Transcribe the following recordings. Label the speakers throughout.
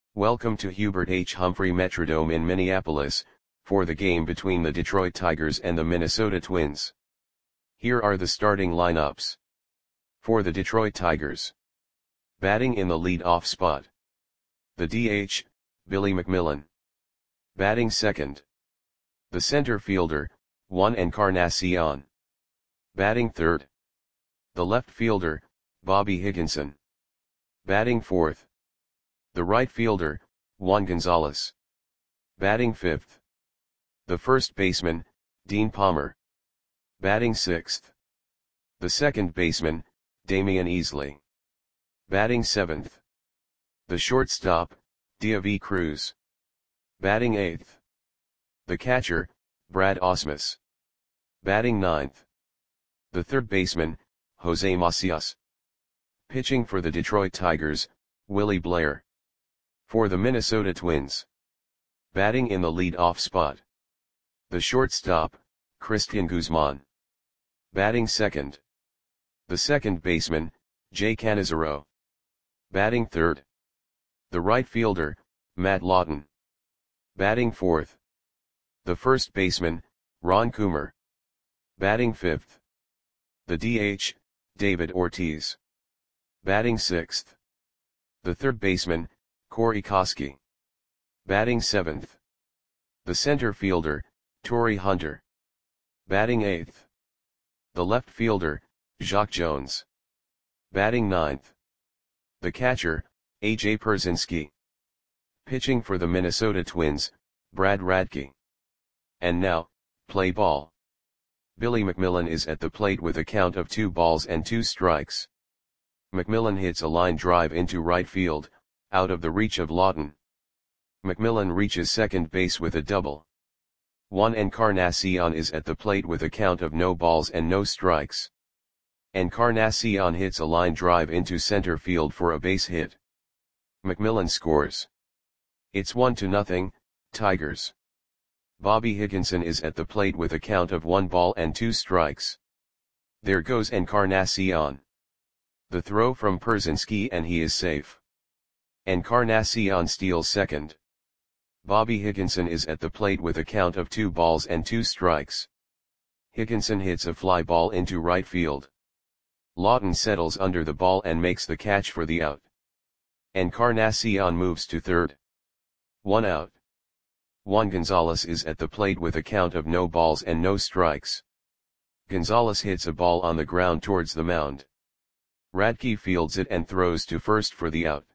Speaker 1: Welcome to Hubert H. Humphrey Metrodome in Minneapolis, for the game between the Detroit Tigers and the Minnesota Twins. Here are the starting lineups. For the Detroit Tigers. Batting in the lead-off spot. The DH, Billy McMillon. Batting second. The center fielder, Juan Encarnacion. Batting third. The left fielder, Bobby Higginson. Batting fourth. The right fielder, Juan Gonzalez. Batting fifth. The first baseman, Dean Palmer. Batting sixth. The second baseman, Damian Easley. Batting seventh. The shortstop, Deivi Cruz. Batting eighth. The catcher, Brad Ausmus. Batting ninth. The third baseman, Jose Macias. Pitching for the Detroit Tigers, Willie Blair. For the Minnesota Twins. Batting in the lead-off spot. The shortstop, Cristian Guzman. Batting second. The second baseman, Jay Canizaro. Batting third. The right fielder, Matt Lawton. Batting fourth. The first baseman, Ron Coomer. Batting fifth. The DH, David Ortiz. Batting sixth. The third baseman, Corey Koskie. Batting seventh. The center fielder, Torii Hunter. Batting eighth. The left fielder, Jacque Jones. Batting ninth. The catcher, A.J. Pierzynski. Pitching for the Minnesota Twins, Brad Radke. And now, play ball. Billy McMillon is at the plate with a count of 2-2. McMillon hits a line drive into right field, out of the reach of Lawton. McMillon reaches second base with a double. Juan Encarnacion is at the plate with a count of 0-2. Encarnacion hits a line drive into center field for a base hit. McMillon scores. It's 1-0, Tigers. Bobby Higginson is at the plate with a count of 1-2. There goes Encarnacion. The throw from Pierzynski and he is safe. Encarnacion steals second. Bobby Higginson is at the plate with a count of 2-2. Higginson hits a fly ball into right field. Lawton settles under the ball and makes the catch for the out. Encarnacion moves to third. 1 out. Juan Gonzalez is at the plate with a count of 0-0. Gonzalez hits a ball on the ground towards the mound. Radke fields it and throws to first for the out.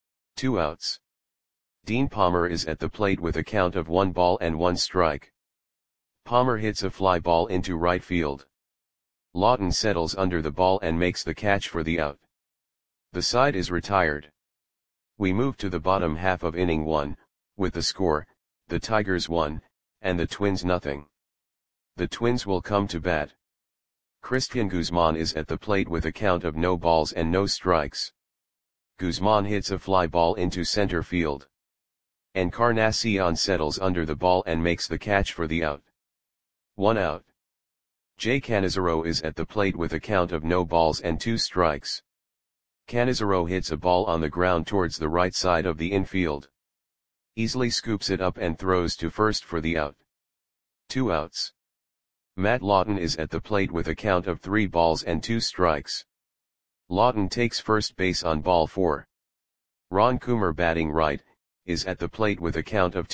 Speaker 1: 2 outs. Dean Palmer is at the plate with a count of 1-1. Palmer hits a fly ball into right field. Lawton settles under the ball and makes the catch for the out. The side is retired. We move to the bottom half of inning 1, with the score, the Tigers 1, and the Twins 0. The Twins will come to bat. Cristian Guzman is at the plate with a count of 0-0. Guzman hits a fly ball into center field. Encarnacion settles under the ball and makes the catch for the out. 1 out. Jay Canizaro is at the plate with a count of 0-2. Canizaro hits a ball on the ground towards the right side of the infield. Easley scoops it up and throws to first for the out. 2 outs. Matt Lawton is at the plate with a count of 3-2. Lawton takes first base on ball 4. Ron Coomer, batting right, is at the plate with a count of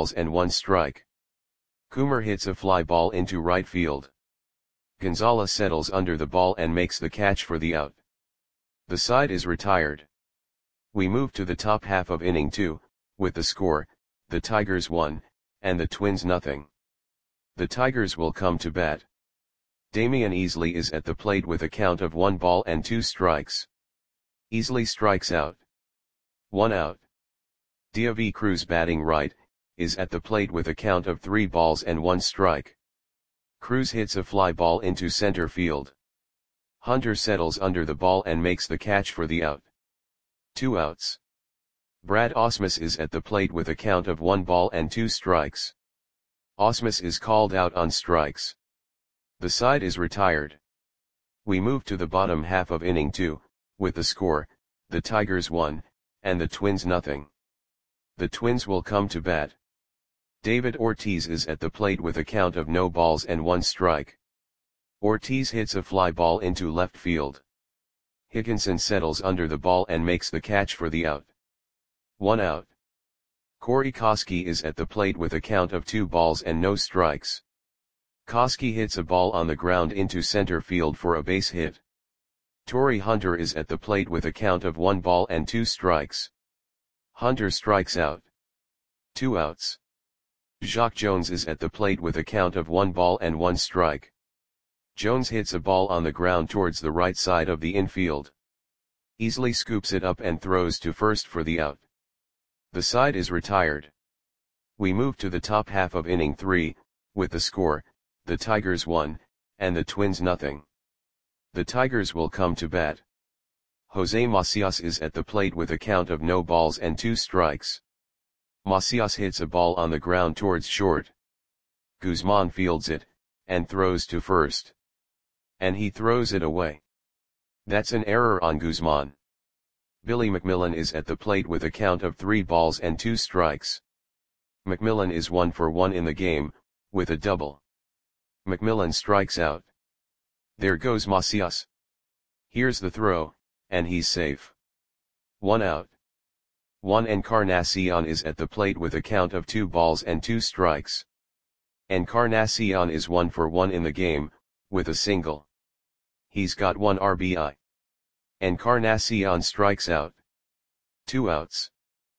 Speaker 1: 2-1. Coomer hits a fly ball into right field. Gonzalez settles under the ball and makes the catch for the out. The side is retired. We move to the top half of inning 2, with the score, the Tigers 1, and the Twins 0. The Tigers will come to bat. Damian Easley is at the plate with a count of 1-2. Easley strikes out. 1 out. Deivi Cruz, batting right, is at the plate with a count of 3-1. Cruz hits a fly ball into center field. Hunter settles under the ball and makes the catch for the out. 2 outs. Brad Ausmus is at the plate with a count of 1-2. Ausmus is called out on strikes. The side is retired. We move to the bottom half of inning 2, with the score, the Tigers 1, and the Twins 0. The Twins will come to bat. David Ortiz is at the plate with a count of no balls and 1 strike. Ortiz hits a fly ball into left field. Higginson settles under the ball and makes the catch for the out. 1 out. Corey Koskie is at the plate with a count of 2 balls and no strikes. Koskie hits a ball on the ground into center field for a base hit. Torii Hunter is at the plate with a count of 1 ball and 2 strikes. Hunter strikes out. 2 outs. Jacque Jones is at the plate with a count of 1 ball and 1 strike. Jones hits a ball on the ground towards the right side of the infield. Easily scoops it up and throws to first for the out. The side is retired. We move to the top half of inning 3, with the score, the Tigers 1, and the Twins nothing. The Tigers will come to bat. Jose Macias is at the plate with a count of no balls and 2 strikes. Macias hits a ball on the ground towards short. Guzman fields it, and throws to first. And he throws it away. That's an error on Guzman. Billy McMillan is at the plate with a count of 3 balls and 2 strikes. McMillan is 1 for 1 in the game, with a double. McMillan strikes out. There goes Macias. Here's the throw, and he's safe. 1 out. Juan Encarnacion is at the plate with a count of 2 balls and 2 strikes. Encarnacion is 1 for 1 in the game, with a single. He's got 1 RBI. Encarnacion strikes out. 2 outs.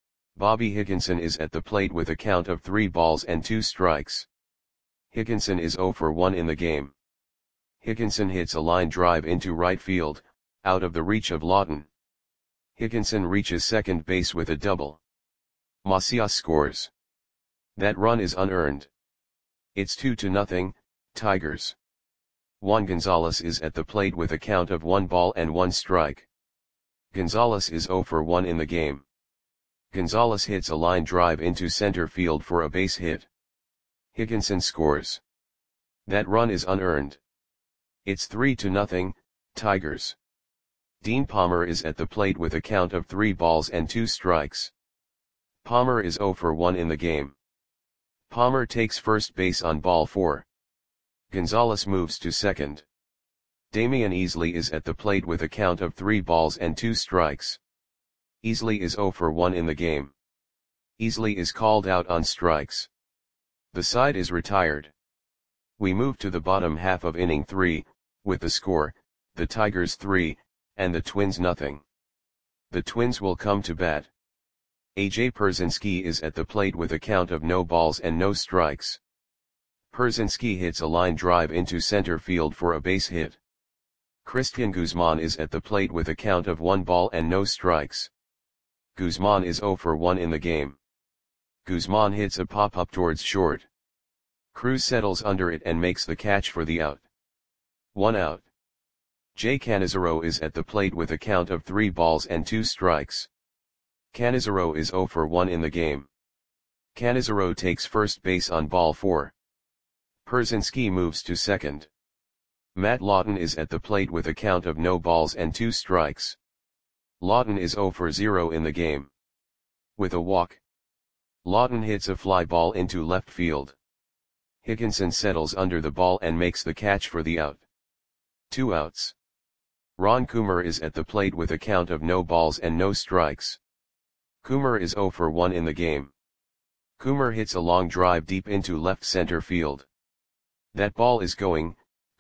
Speaker 1: Bobby Higginson is at the plate with a count of 3 balls and 2 strikes. Higginson is 0 for 1 in the game. Higginson hits a line drive into right field, out of the reach of Lawton. Higginson reaches second base with a double. Macias scores. That run is unearned. It's 2-0, Tigers. Juan Gonzalez is at the plate with a count of 1 ball and 1 strike. Gonzalez is 0 for 1 in the game. Gonzalez hits a line drive into center field for a base hit. Higginson scores. That run is unearned. It's 3-0, Tigers. Dean Palmer is at the plate with a count of 3 balls and 2 strikes. Palmer is 0 for 1 in the game. Palmer takes first base on ball 4. Gonzalez moves to second. Damian Easley is at the plate with a count of 3 balls and 2 strikes. Easley is 0 for 1 in the game. Easley is called out on strikes. The side is retired. We move to the bottom half of inning 3, with the score, the Tigers 3, and the Twins nothing. The Twins will come to bat. A.J. Pierzynski is at the plate with a count of no balls and no strikes. Pierzynski hits a line drive into center field for a base hit. Christian Guzman is at the plate with a count of 1 ball and no strikes. Guzman is 0 for 1 in the game. Guzman hits a pop-up towards short. Cruz settles under it and makes the catch for the out. 1 out. Jay Canizaro is at the plate with a count of 3 balls and 2 strikes. Canizaro is 0 for 1 in the game. Canizaro takes first base on ball 4. Pierzynski moves to second. Matt Lawton is at the plate with a count of no balls and 2 strikes. Lawton is 0 for 0 in the game. With a walk. Lawton hits a fly ball into left field. Higginson settles under the ball and makes the catch for the out. 2 outs. Ron Coomer is at the plate with a count of no balls and no strikes. Coomer is 0 for 1 in the game. Coomer hits a long drive deep into left center field. That ball is gone.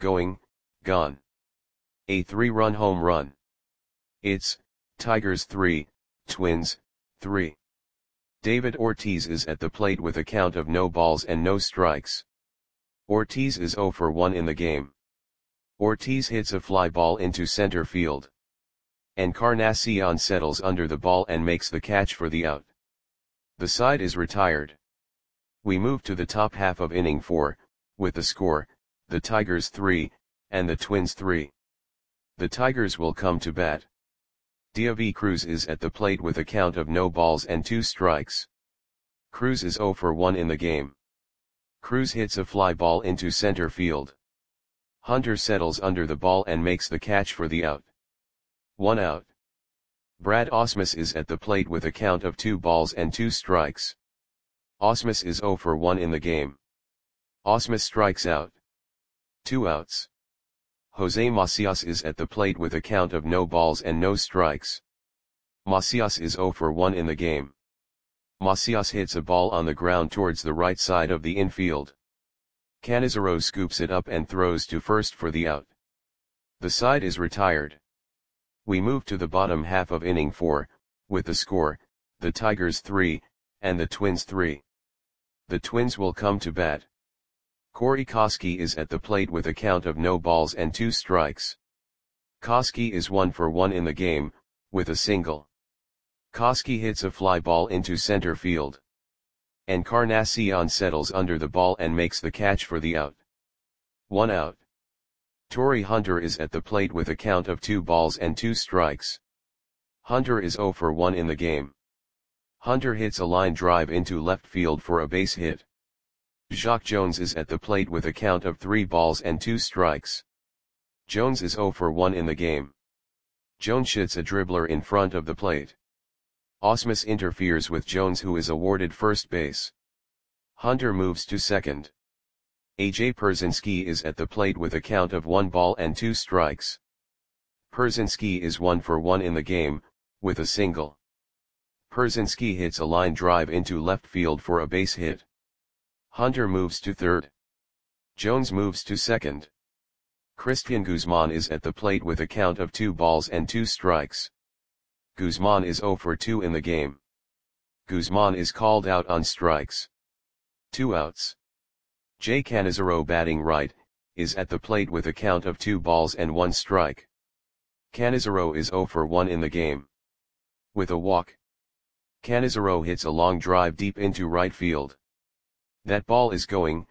Speaker 1: A 3-run home run. It's Tigers 3, Twins 3. David Ortiz is at the plate with a count of no balls and no strikes. Ortiz is 0 for 1 in the game. Ortiz hits a fly ball into center field. Encarnacion settles under the ball and makes the catch for the out. The side is retired. We move to the top half of inning 4, with the score, the Tigers 3, and the Twins 3. The Tigers will come to bat. Diavi Cruz is at the plate with a count of no balls and 2 strikes. Cruz is 0 for 1 in the game. Cruz hits a fly ball into center field. Hunter settles under the ball and makes the catch for the out. 1 out. Brad Ausmus is at the plate with a count of 2 balls and 2 strikes. Ausmus is 0 for 1 in the game. Ausmus strikes out. 2 outs. Jose Macias is at the plate with a count of no balls and no strikes. Macias is 0 for 1 in the game. Macias hits a ball on the ground towards the right side of the infield. Canizaro scoops it up and throws to first for the out. The side is retired. We move to the bottom half of inning 4, with the score, the Tigers 3, and the Twins 3. The Twins will come to bat. Corey Koskie is at the plate with a count of no balls and 2 strikes. Koskie is 1 for 1 in the game, with a single. Koskie hits a fly ball into center field. Encarnacion settles under the ball and makes the catch for the out. 1 out. Torii Hunter is at the plate with a count of 2 balls and 2 strikes. Hunter is 0 for 1 in the game. Hunter hits a line drive into left field for a base hit. Jacque Jones is at the plate with a count of 3 balls and 2 strikes. Jones is 0 for 1 in the game. Jones hits a dribbler in front of the plate. Ausmus interferes with Jones, who is awarded first base. Hunter moves to second. A.J. Pierzynski is at the plate with a count of 1 ball and 2 strikes. Pierzynski is 1 for 1 in the game, with a single. Pierzynski hits a line drive into left field for a base hit. Hunter moves to third. Jones moves to second. Christian Guzman is at the plate with a count of 2 balls and 2 strikes. Guzman is 0 for 2 in the game. Guzman is called out on strikes. 2 outs. Jay Canizaro, batting right, is at the plate with a count of 2 balls and 1 strike. Canizaro is 0 for 1 in the game. With a walk. Canizaro hits a long drive deep into right field. That ball is gone.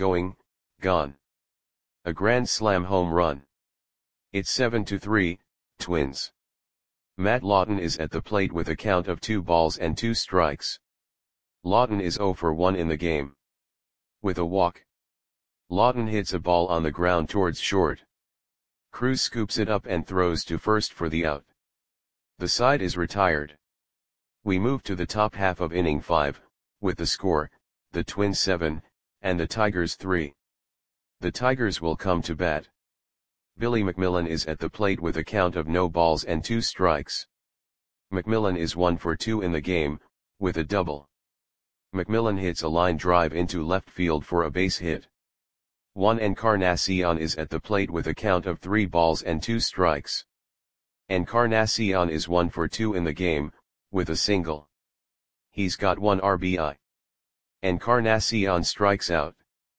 Speaker 1: A grand slam home run. It's 7-3, Twins. Matt Lawton is at the plate with a count of 2 balls and 2 strikes. Lawton is 0 for 1 in the game. With a walk. Lawton hits a ball on the ground towards short. Cruz scoops it up and throws to first for the out. The side is retired. We move to the top half of inning 5, with the score, the Twins 7, and the Tigers 3. The Tigers will come to bat. Billy McMillan is at the plate with a count of no balls and 2 strikes. McMillan is 1 for 2 in the game, with a double. McMillan hits a line drive into left field for a base hit. Juan Encarnacion is at the plate with a count of 3 balls and 2 strikes. Encarnacion is 1 for 2 in the game, with a single. He's got 1 RBI. Encarnacion strikes out.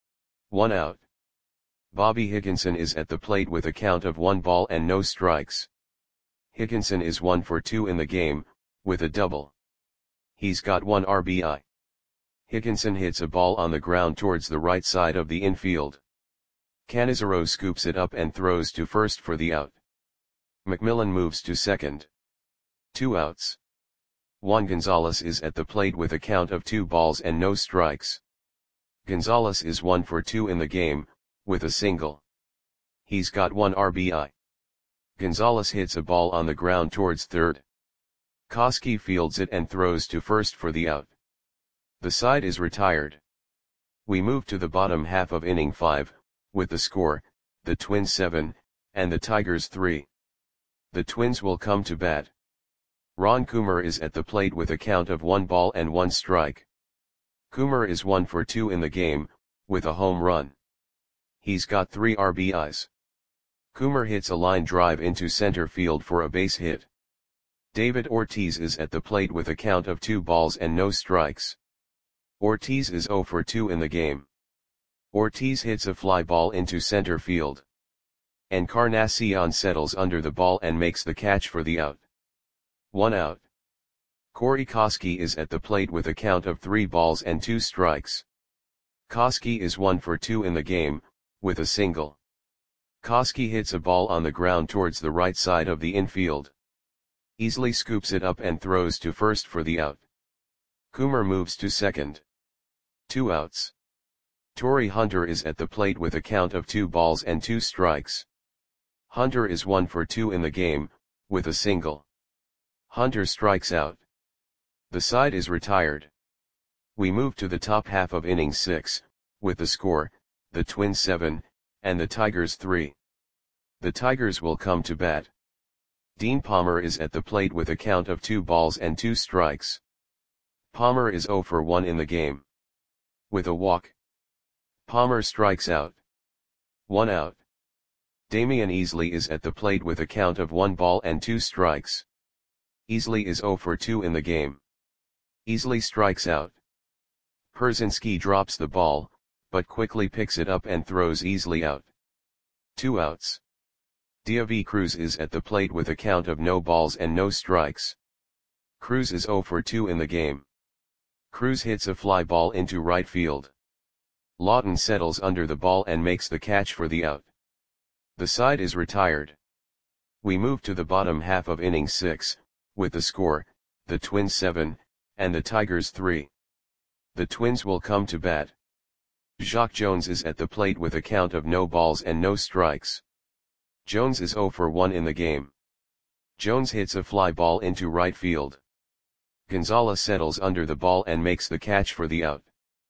Speaker 1: 1 out. Bobby Higginson is at the plate with a count of 1 ball and no strikes. Higginson is 1 for 2 in the game, with a double. He's got 1 RBI. Higginson hits a ball on the ground towards the right side of the infield. Canizaro scoops it up and throws to first for the out. McMillan moves to second. 2 outs. Juan Gonzalez is at the plate with a count of 2 balls and no strikes. Gonzalez is 1 for 2 in the game, with a single. He's got 1 RBI. Gonzalez hits a ball on the ground towards third. Koskie fields it and throws to first for the out. The side is retired. We move to the bottom half of inning 5, with the score, the Twins 7, and the Tigers 3. The Twins will come to bat. Ron Coomer is at the plate with a count of 1 ball and 1 strike. Coomer is 1 for 2 in the game, with a home run. He's got 3 RBIs. Coomer hits a line drive into center field for a base hit. David Ortiz is at the plate with a count of 2 balls and no strikes. Ortiz is 0 for 2 in the game. Ortiz hits a fly ball into center field. Encarnacion settles under the ball and makes the catch for the out. 1 out. Corey Koskie is at the plate with a count of 3 balls and 2 strikes. Koskie is 1 for 2 in the game, with a single. Koskie hits a ball on the ground towards the right side of the infield. Easily scoops it up and throws to first for the out. Coomer moves to second. 2 outs. Torii Hunter is at the plate with a count of 2 balls and 2 strikes. Hunter is 1 for 2 in the game, with a single. Hunter strikes out. The side is retired. We move to the top half of inning 6, with the score, the Twins 7, and the Tigers 3. The Tigers will come to bat. Dean Palmer is at the plate with a count of 2 balls and 2 strikes. Palmer is 0 for 1 in the game. With a walk, Palmer strikes out. 1 out. Damian Easley is at the plate with a count of 1 ball and 2 strikes. Easley is 0 for 2 in the game. Easley strikes out. Pierzynski drops the ball, but quickly picks it up and throws Easley out. 2 outs. Diavy Cruz is at the plate with a count of no balls and no strikes. Cruz is 0 for 2 in the game. Cruz hits a fly ball into right field. Lawton settles under the ball and makes the catch for the out. The side is retired. We move to the bottom half of inning 6, with the score, the Twins 7, and the Tigers 3. The Twins will come to bat. Jacque Jones is at the plate with a count of no balls and no strikes. Jones is 0 for 1 in the game. Jones hits a fly ball into right field. Gonzalez settles under the ball and makes the catch for the out.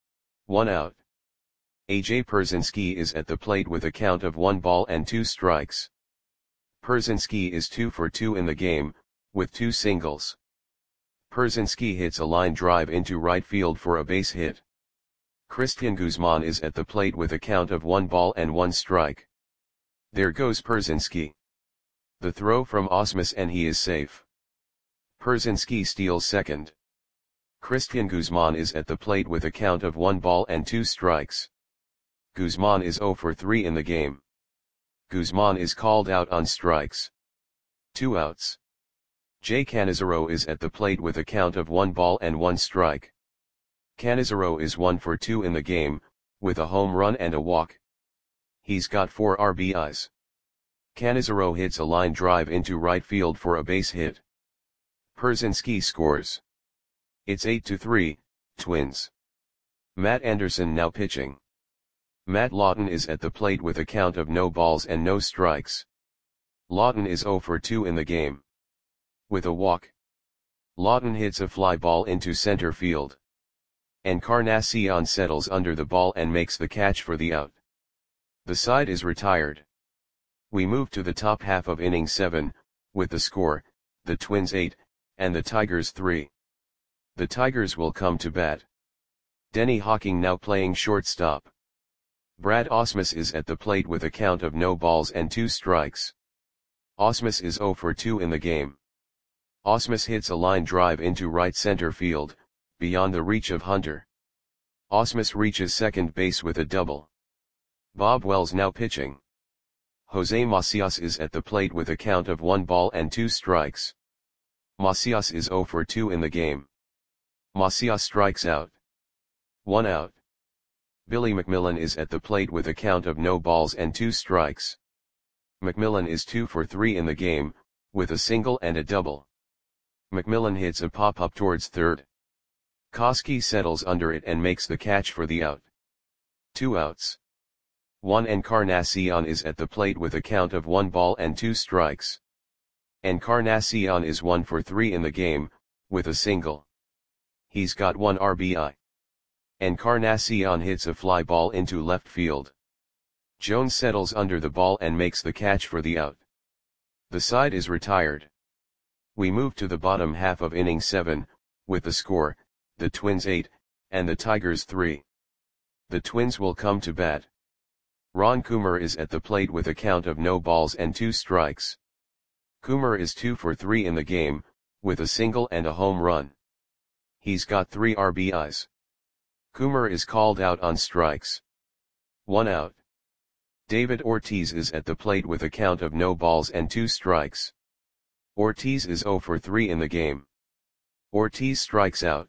Speaker 1: 1 out. A.J. Pierzynski is at the plate with a count of 1 ball and 2 strikes. Pierzynski is 2 for 2 in the game, with 2 singles. Pierzynski hits a line drive into right field for a base hit. Cristian Guzman is at the plate with a count of 1 ball and 1 strike. There goes Pierzynski. The throw from Ausmus and he is safe. Pierzynski steals second. Cristian Guzman is at the plate with a count of 1 ball and 2 strikes. Guzman is 0 for 3 in the game. Guzman is called out on strikes. 2 outs. Jay Canizaro is at the plate with a count of 1 ball and 1 strike. Canizaro is 1 for 2 in the game, with a home run and a walk. He's got 4 RBIs. Canizaro hits a line drive into right field for a base hit. Pierzynski scores. It's 8-3, Twins. Matt Anderson now pitching. Matt Lawton is at the plate with a count of no balls and no strikes. Lawton is 0 for 2 in the game. With a walk, Lawton hits a fly ball into center field. Encarnacion settles under the ball and makes the catch for the out. The side is retired. We move to the top half of inning 7, with the score, the Twins 8, and the Tigers 3. The Tigers will come to bat. Denny Hawking now playing shortstop. Brad Ausmus is at the plate with a count of no balls and 2 strikes. Ausmus is 0 for 2 in the game. Ausmus hits a line drive into right center field, beyond the reach of Hunter. Ausmus reaches second base with a double. Bob Wells now pitching. Jose Macias is at the plate with a count of 1 ball and 2 strikes. Macias is 0 for 2 in the game. Macias strikes out. 1 out. Billy McMillan is at the plate with a count of no balls and 2 strikes. McMillan is 2 for 3 in the game, with a single and a double. McMillan hits a pop-up towards third. Koski settles under it and makes the catch for the out. 2 outs. Juan Encarnacion is at the plate with a count of 1 ball and 2 strikes. Encarnacion is 1 for 3 in the game, with a single. He's got 1 RBI. Encarnacion hits a fly ball into left field. Jones settles under the ball and makes the catch for the out. The side is retired. We move to the bottom half of inning 7, with the score, the Twins 8, and the Tigers 3. The Twins will come to bat. Ron Coomer is at the plate with a count of no balls and 2 strikes. Coomer is 2 for 3 in the game, with a single and a home run. He's got 3 RBIs. Coomer is called out on strikes. 1 out. David Ortiz is at the plate with a count of no balls and 2 strikes. Ortiz is 0 for 3 in the game. Ortiz strikes out.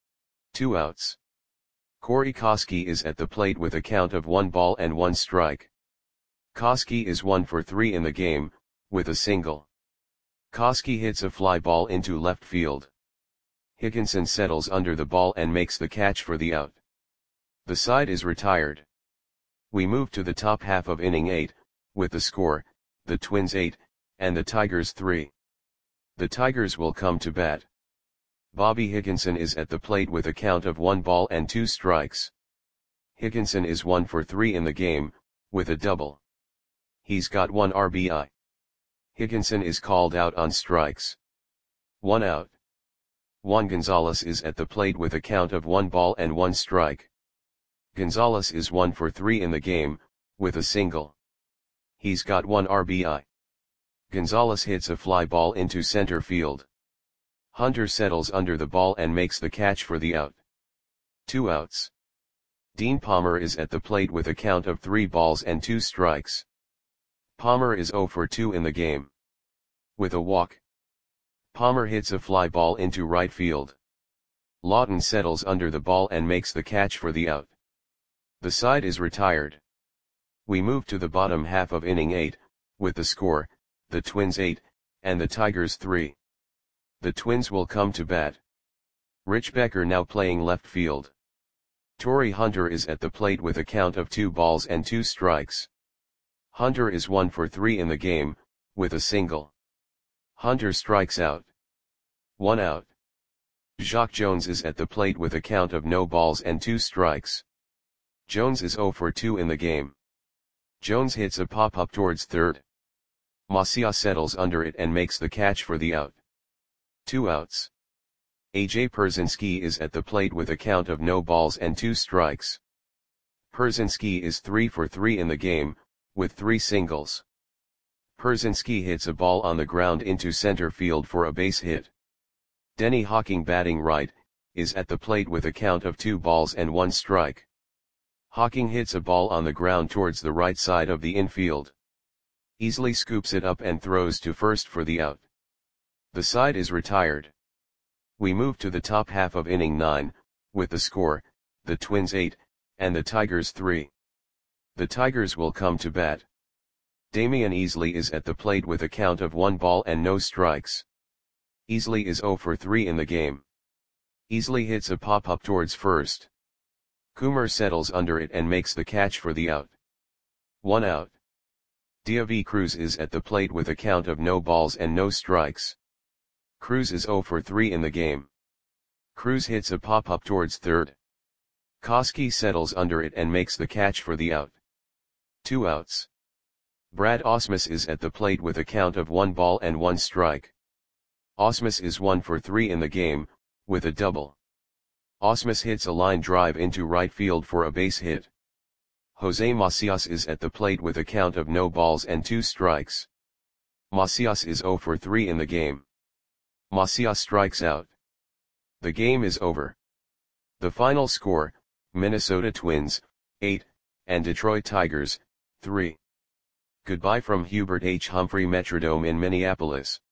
Speaker 1: 2 outs. Corey Koski is at the plate with a count of 1 ball and 1 strike. Koski is 1 for 3 in the game, with a single. Koski hits a fly ball into left field. Higginson settles under the ball and makes the catch for the out. The side is retired. We move to the top half of inning 8, with the score, the Twins 8, and the Tigers 3. The Tigers will come to bat. Bobby Higginson is at the plate with a count of 1 ball and 2 strikes. Higginson is 1 for 3 in the game, with a double. He's got 1 RBI. Higginson is called out on strikes. 1 out. Juan Gonzalez is at the plate with a count of 1 ball and 1 strike. Gonzalez is 1 for 3 in the game, with a single. He's got 1 RBI. Gonzalez hits a fly ball into center field. Hunter settles under the ball and makes the catch for the out. 2 outs. Dean Palmer is at the plate with a count of 3 balls and 2 strikes. Palmer is 0 for 2 in the game. With a walk. Palmer hits a fly ball into right field. Lawton settles under the ball and makes the catch for the out. The side is retired. We move to the bottom half of inning 8, with the score, the Twins 8, and the Tigers 3. The Twins will come to bat. Rich Becker now playing left field. Torrey Hunter is at the plate with a count of 2 balls and 2 strikes. Hunter is 1 for 3 in the game, with a single. Hunter strikes out. 1 out. Jacque Jones is at the plate with a count of no balls and 2 strikes. Jones is 0 for 2 in the game. Jones hits a pop-up towards third. Macias settles under it and makes the catch for the out. 2 outs. A.J. Pierzynski is at the plate with a count of no balls and 2 strikes. Pierzynski is 3 for 3 in the game, with 3 singles. Pierzynski hits a ball on the ground into center field for a base hit. Denny Hawking batting right, is at the plate with a count of 2 balls and 1 strike. Hawking hits a ball on the ground towards the right side of the infield. Easley scoops it up and throws to first for the out. The side is retired. We move to the top half of inning 9, with the score, the Twins 8, and the Tigers 3. The Tigers will come to bat. Damian Easley is at the plate with a count of 1 ball and no strikes. Easley is 0 for 3 in the game. Easley hits a pop-up towards first. Coomer settles under it and makes the catch for the out. 1 out. Diaby Cruz is at the plate with a count of no balls and no strikes. Cruz is 0 for 3 in the game. Cruz hits a pop-up towards third. Koski settles under it and makes the catch for the out. 2 outs. Brad Ausmus is at the plate with a count of 1 ball and 1 strike. Ausmus is 1 for 3 in the game, with a double. Ausmus hits a line drive into right field for a base hit. Jose Macias is at the plate with a count of no balls and 2 strikes. Macias is 0 for 3 in the game. Macias strikes out. The game is over. The final score, Minnesota Twins, 8, and Detroit Tigers, 3. Goodbye from Hubert H. Humphrey Metrodome in Minneapolis.